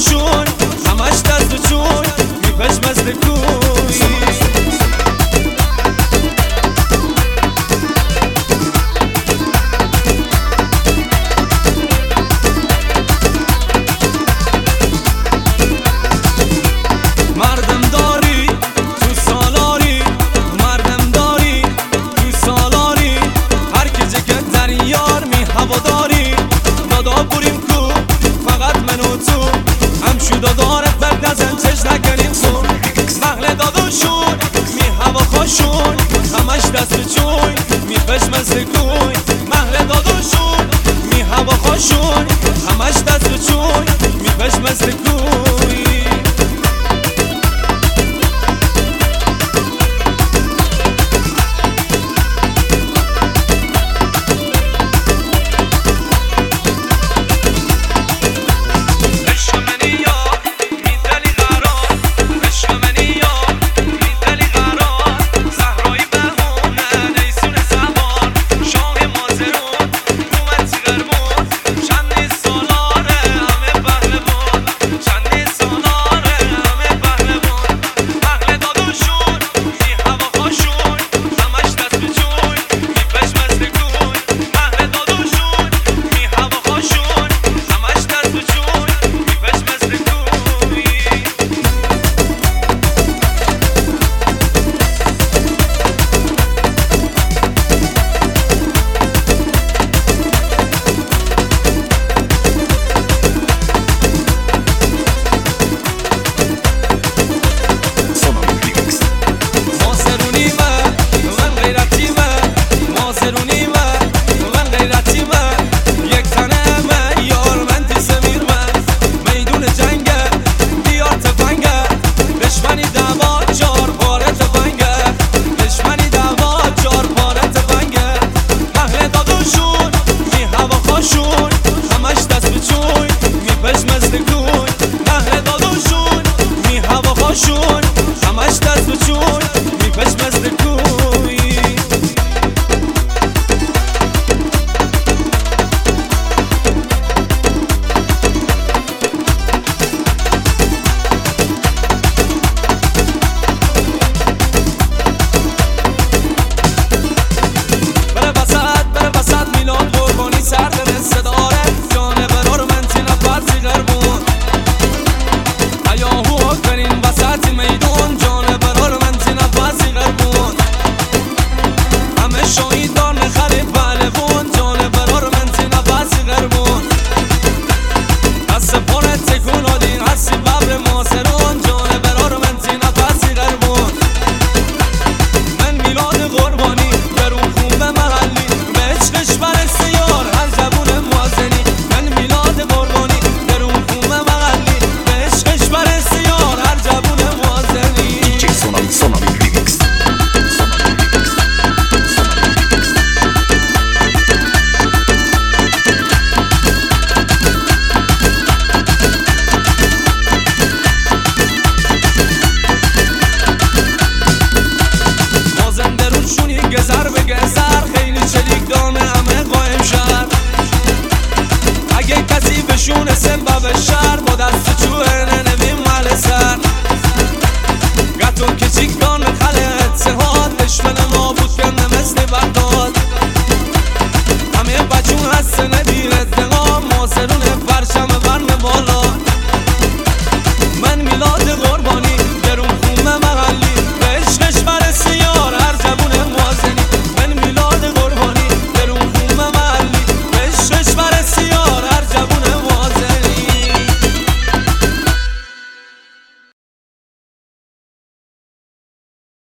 خوشون همش دست و چون میپش مثل کوی مردم داری تو سالاری مردم داری تو سالاری هر که جگت در یار می هواداری دادا بریم کو فقط من و تو هم شو دادارت بر نزن چش نکنیم سون محل داداشون می هوا خوشون همش دست چون می پش مثل کوی محل داداشون می هوا خوشون همش دست چون می پش مثل کوی همش دست و چون میپش مثل کوی بره بسد میلاد قربانی سر دنسته داره جانه برار من تینا پرسی غربون ایاهو کنین وسط میدون جانه برار من تینا پرسی غربون همه شاهید دار نخری پهلوون جانه برار من تینا پرسی غربون دست پاره تکون آدین هستی ببر ماسرون جانه برار من تینا پرسی غربون من میلاد قربانی درون خون به محلی به عشقش برسه یار هر جبون موازنی من میلاد قربانی درون خون به محلی به عشقش برسه یار هر جبون موازنی DJ Sonami Remix. مازن درونشونی گذر به گذر خیلی چلیک دانه همه قایم شد اگه کسی بشونه سبب شد